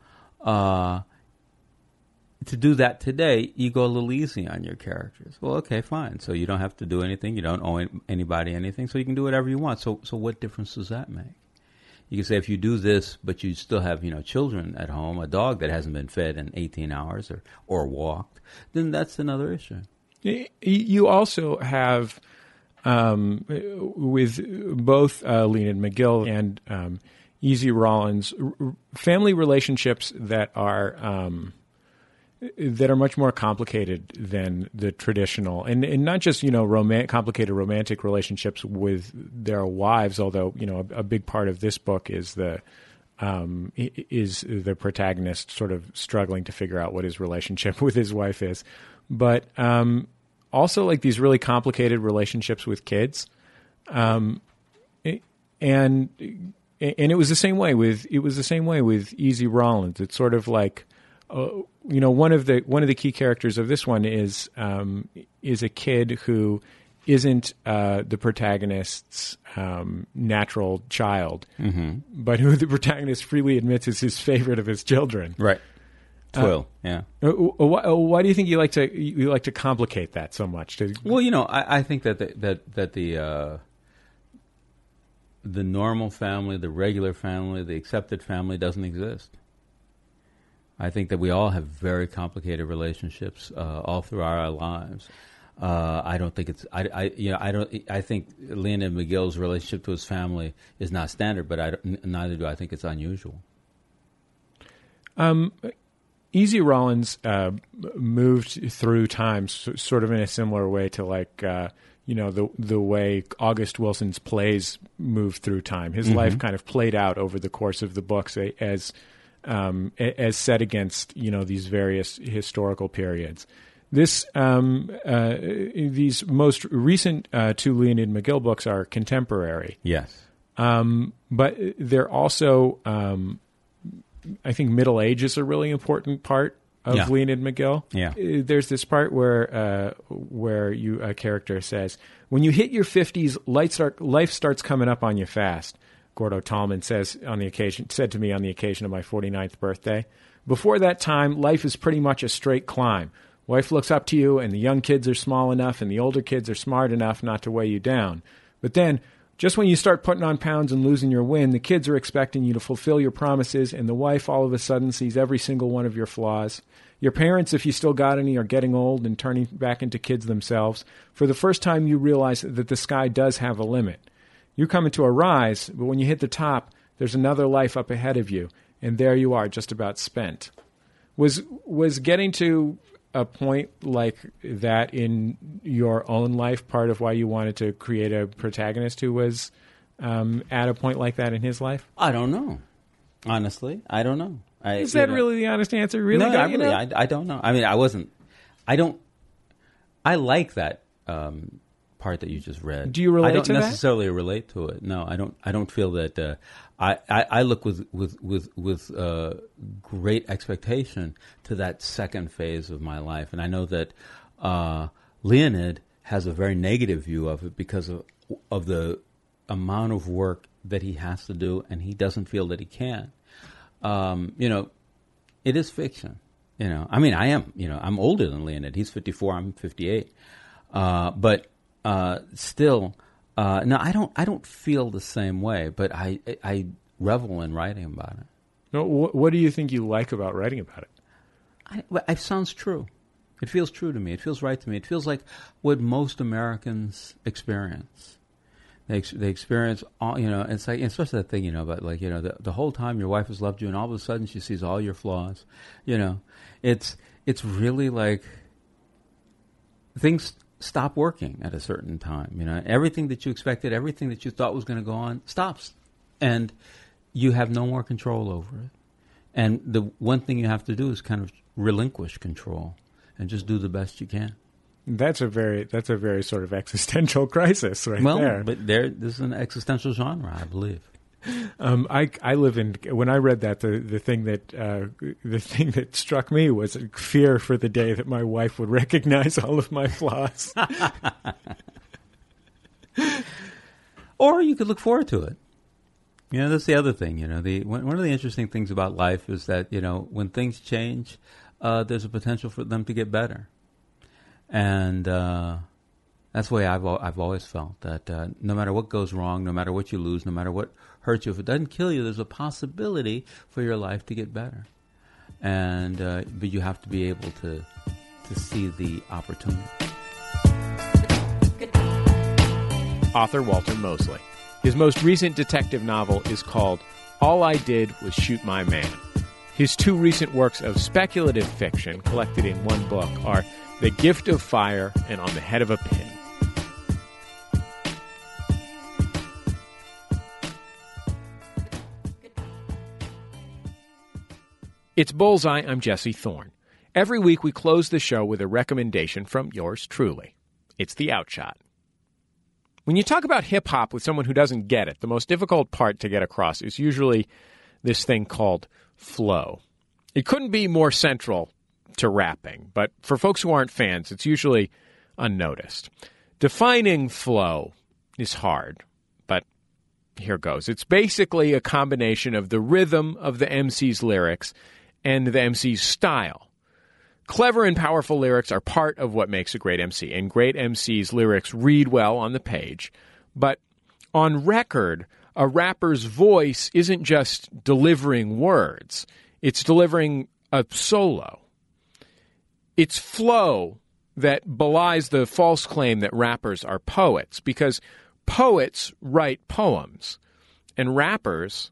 to do that today, you go a little easy on your characters. Well, okay, fine. So you don't have to do anything. You don't owe anybody anything. So you can do whatever you want. So what difference does that make? You can say if you do this, but you still have children at home, a dog that hasn't been fed in 18 hours or walked, then that's another issue. You also have with both Leonid McGill and Easy Rawlins family relationships that are much more complicated than the traditional, and not just complicated romantic relationships with their wives. Although a big part of this book is the protagonist sort of struggling to figure out what his relationship with his wife is, but also like these really complicated relationships with kids, and it was the same way with Easy Rawlins. It's sort of like. One of the key characters of this one is a kid who isn't the protagonist's natural child, but who the protagonist freely admits is his favorite of his children. Right. Twill. Yeah. Why do you think you like to complicate that so much? Well, I think that the normal family, the regular family, the accepted family doesn't exist. I think that we all have very complicated relationships all through our lives. I don't think it's. I think Leonid McGill's relationship to his family is not standard, but neither do I think it's unusual. Easy Rawlins moved through time, sort of in a similar way to the way August Wilson's plays moved through time. His life kind of played out over the course of the books as set against these various historical periods. These most recent two Leonid McGill books are contemporary. Yes, but they're also I think middle age is a really important part of Yeah. Leonid McGill. Yeah. There's this part where a character says, when you hit your 50s, life starts coming up on you fast. Gordo Tallman said to me on the occasion of my 49th birthday. Before that time, life is pretty much a straight climb. Wife looks up to you, and the young kids are small enough, and the older kids are smart enough not to weigh you down. But then, just when you start putting on pounds and losing your wind, the kids are expecting you to fulfill your promises, and the wife all of a sudden sees every single one of your flaws. Your parents, if you still got any, are getting old and turning back into kids themselves. For the first time, you realize that the sky does have a limit. You come into a rise, but when you hit the top, there's another life up ahead of you, and there you are, just about spent. Was getting to a point like that in your own life part of why you wanted to create a protagonist who was at a point like that in his life? I don't know. Honestly, I don't know. Is that really the honest answer? Really? No, I don't know. I mean, I like that part that you just read. Do you relate to that? I don't necessarily relate to it. No, I don't. I don't feel that. I look with great expectation to that second phase of my life, and I know that Leonid has a very negative view of it because of the amount of work that he has to do, and he doesn't feel that he can. It is fiction. I mean, I am. I'm older than Leonid. He's 54. I'm 58. But still, no, I don't feel the same way. But I revel in writing about it. No, what do you think you like about writing about it? It sounds true. It feels true to me. It feels right to me. It feels like what most Americans experience. They experience all, it's like, especially that thing, about like, the whole time your wife has loved you and all of a sudden she sees all your flaws, it's really like things stop working at a certain time, everything that you expected, everything that you thought was going to go on stops and you have no more control over it. And the one thing you have to do is kind of relinquish control and just do the best you can. That's a very sort of existential crisis right there. Well, but this is an existential genre, I believe. I live in. When I read that, the thing that struck me was fear for the day that my wife would recognize all of my flaws. Or you could look forward to it. That's the other thing. One of the interesting things about life is that when things change, there's a potential for them to get better. And that's the way I've always felt, that no matter what goes wrong, no matter what you lose, no matter what hurts you, if it doesn't kill you, there's a possibility for your life to get better. And but you have to be able to see the opportunity. Author Walter Mosley. His most recent detective novel is called All I Did Was Shoot My Man. His two recent works of speculative fiction, collected in one book, are The Gift of Fire and On the Head of a Pin. It's Bullseye. I'm Jesse Thorne. Every week we close the show with a recommendation from yours truly. It's the Outshot. When you talk about hip-hop with someone who doesn't get it, the most difficult part to get across is usually this thing called flow. It couldn't be more central to rapping, but for folks who aren't fans, it's usually unnoticed. Defining flow is hard, but here goes. It's basically a combination of the rhythm of the MC's lyrics and the MC's style. Clever and powerful lyrics are part of what makes a great MC, and great MC's lyrics read well on the page. But on record, a rapper's voice isn't just delivering words. It's delivering a solo. It's flow that belies the false claim that rappers are poets, because poets write poems, and rappers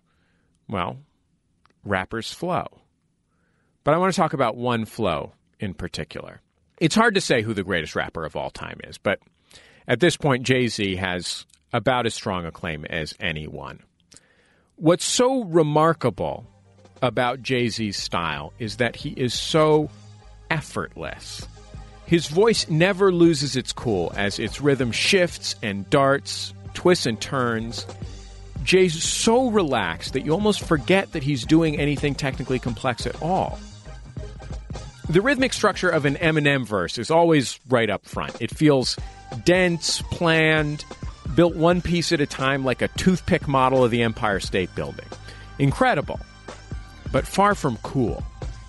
flow. But I want to talk about one flow in particular. It's hard to say who the greatest rapper of all time is, but at this point, Jay-Z has about as strong a claim as anyone. What's so remarkable about Jay-Z's style is that he is so effortless. His voice never loses its cool as its rhythm shifts and darts, twists and turns. Jay's so relaxed that you almost forget that he's doing anything technically complex at all. The rhythmic structure of an Eminem verse is always right up front. It feels dense, planned, built one piece at a time like a toothpick model of the Empire State Building. Incredible, but far from cool.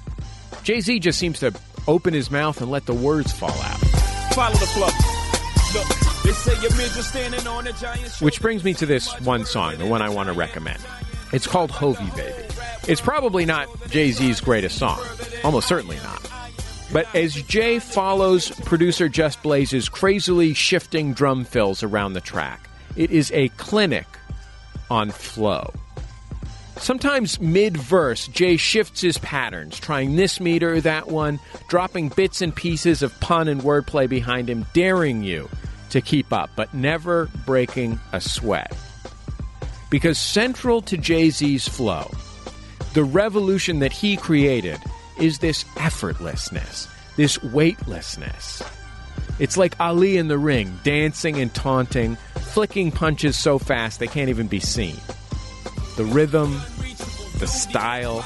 Jay-Z just seems to open his mouth and let the words fall out. Follow the flow. Look, they say your midget standing on a giant show. Which brings me to this one song, the one I want to recommend. It's called Hovey Baby. It's probably not Jay-Z's greatest song. Almost certainly not. But as Jay follows producer Just Blaze's crazily shifting drum fills around the track, it is a clinic on flow. Sometimes mid-verse, Jay shifts his patterns, trying this meter or that one, dropping bits and pieces of pun and wordplay behind him, daring you to keep up, but never breaking a sweat. Because central to Jay-Z's flow, the revolution that he created is this effortlessness, this weightlessness. It's like Ali in the ring, dancing and taunting, flicking punches so fast they can't even be seen. The rhythm, the style,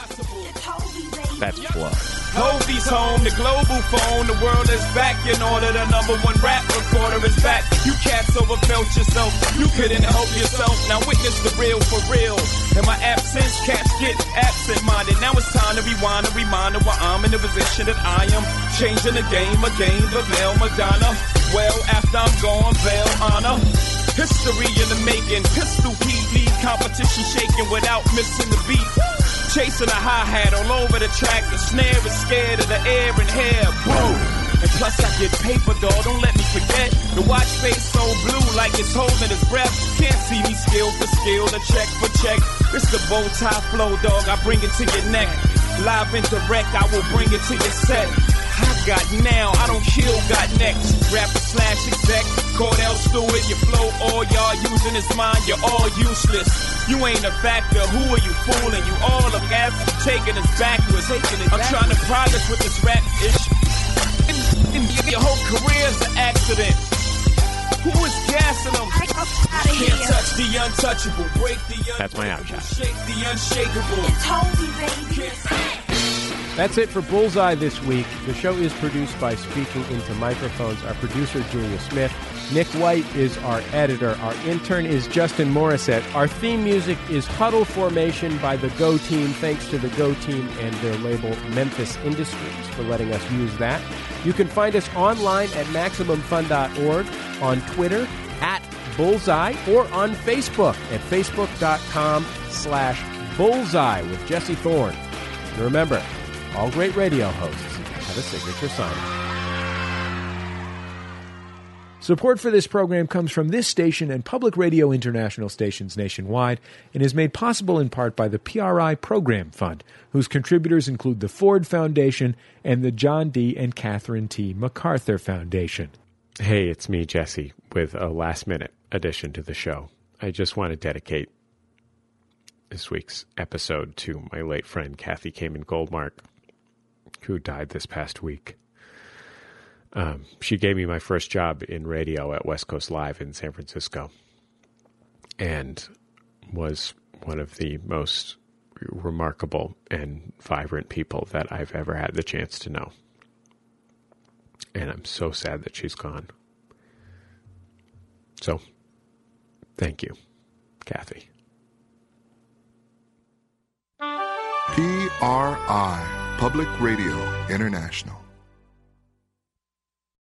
that's flow. Hovey's home, the global phone, the world is back in order. The number one rap recorder is back. You cats overfelt yourself, you couldn't help yourself. Now witness the real for real. In my absence, cats get absent-minded. Now it's time to rewind a reminder why I'm in the position that I am. Changing the game, a game, the Veil Madonna. Well, after I'm gone, Veil honor. History in the making, pistol heat, lead competition shaking without missing the beat. Chasing a hi-hat all over the track, the snare is scared of the air and hair, boom. And plus I get paper, dawg, don't let me forget. The watch face so blue like it's holding his breath. Can't see me skill for skill, the check for check. It's the bow tie flow, dog, I bring it to your neck. Live and direct, I will bring it to your set. I got now, I don't kill, got next. Rapper / exec, Cordell Stewart, your flow, all y'all using his mind, you're all useless. You ain't a factor, who are you fooling? You all of gas, taking us backwards. I'm trying to progress with this rap ish. Your whole career's an accident. Who is gassing them? Can't touch the untouchable, break the That's my outshot. shake the unshakable. It's Hovey, baby. That's it for Bullseye this week. The show is produced by Speaking Into Microphones. Our producer, Julia Smith. Nick White is our editor. Our intern is Justin Morissette. Our theme music is Huddle Formation by the Go Team. Thanks to the Go Team and their label Memphis Industries for letting us use that. You can find us online at MaximumFun.org, on Twitter at Bullseye, or on Facebook at Facebook.com/Bullseye with Jesse Thorne. And remember, all great radio hosts have a signature sign. Support for this program comes from this station and Public Radio International stations nationwide and is made possible in part by the PRI Program Fund, whose contributors include the Ford Foundation and the John D. and Catherine T. MacArthur Foundation. Hey, it's me, Jesse, with a last-minute addition to the show. I just want to dedicate this week's episode to my late friend Kathy Kamen Goldmark, who died this past week. She gave me my first job in radio at West Coast Live in San Francisco and was one of the most remarkable and vibrant people that I've ever had the chance to know. And I'm so sad that she's gone. So, thank you, Kathy. PRI, Public Radio International.